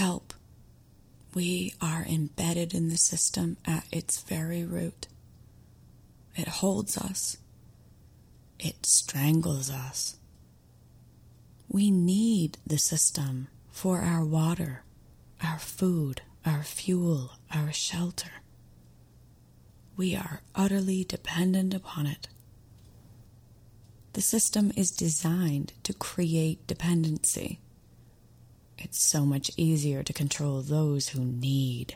help. We are embedded in the system at its very root. It holds us. It strangles us. We need the system for our water, our food, our fuel, our shelter. We are utterly dependent upon it. The system is designed to create dependency. It's so much easier to control those who need.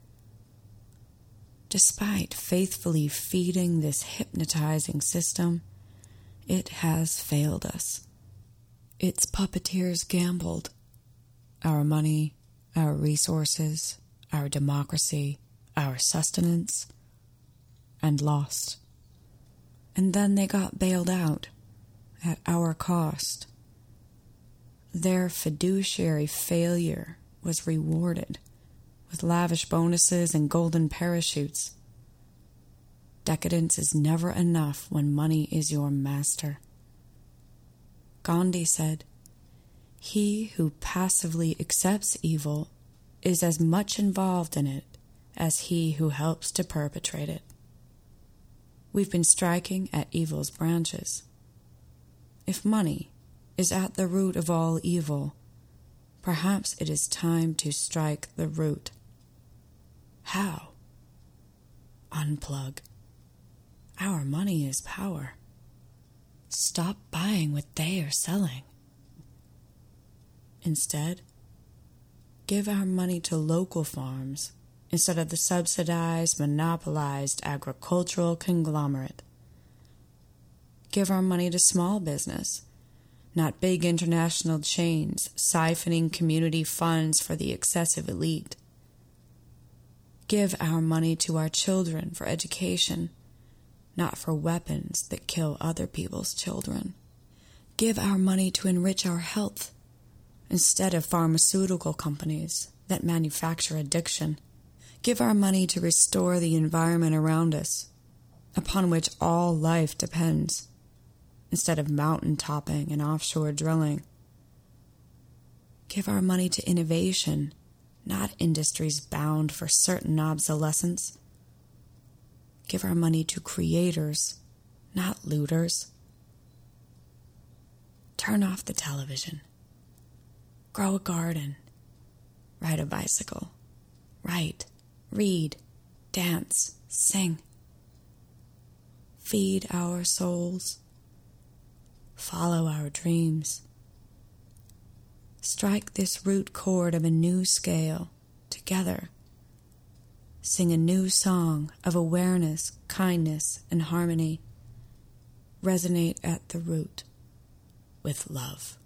Despite faithfully feeding this hypnotizing system, it has failed us. Its puppeteers gambled. Our money, our resources, our democracy, our sustenance, and lost. And then they got bailed out at our cost. Their fiduciary failure was rewarded with lavish bonuses and golden parachutes. Decadence is never enough when money is your master. Gandhi said, "He who passively accepts evil is as much involved in it as he who helps to perpetrate it." We've been striking at evil's branches. If money is at the root of all evil, perhaps it is time to strike the root. How? Unplug. Our money is power. Stop buying what they are selling. Instead, give our money to local farms instead of the subsidized, monopolized agricultural conglomerate. Give our money to small business, not big international chains siphoning community funds for the excessive elite. Give our money to our children for education, not for weapons that kill other people's children. Give our money to enrich our health, instead of pharmaceutical companies that manufacture addiction. Give our money to restore the environment around us, upon which all life depends, instead of mountain topping and offshore drilling. Give our money to innovation, not industries bound for certain obsolescence. Give our money to creators, not looters. Turn off the television. Grow a garden. Ride a bicycle. Write, read, dance, sing. Feed our souls. Follow our dreams. Strike this root chord of a new scale together. Sing a new song of awareness, kindness, and harmony. Resonate at the root with love.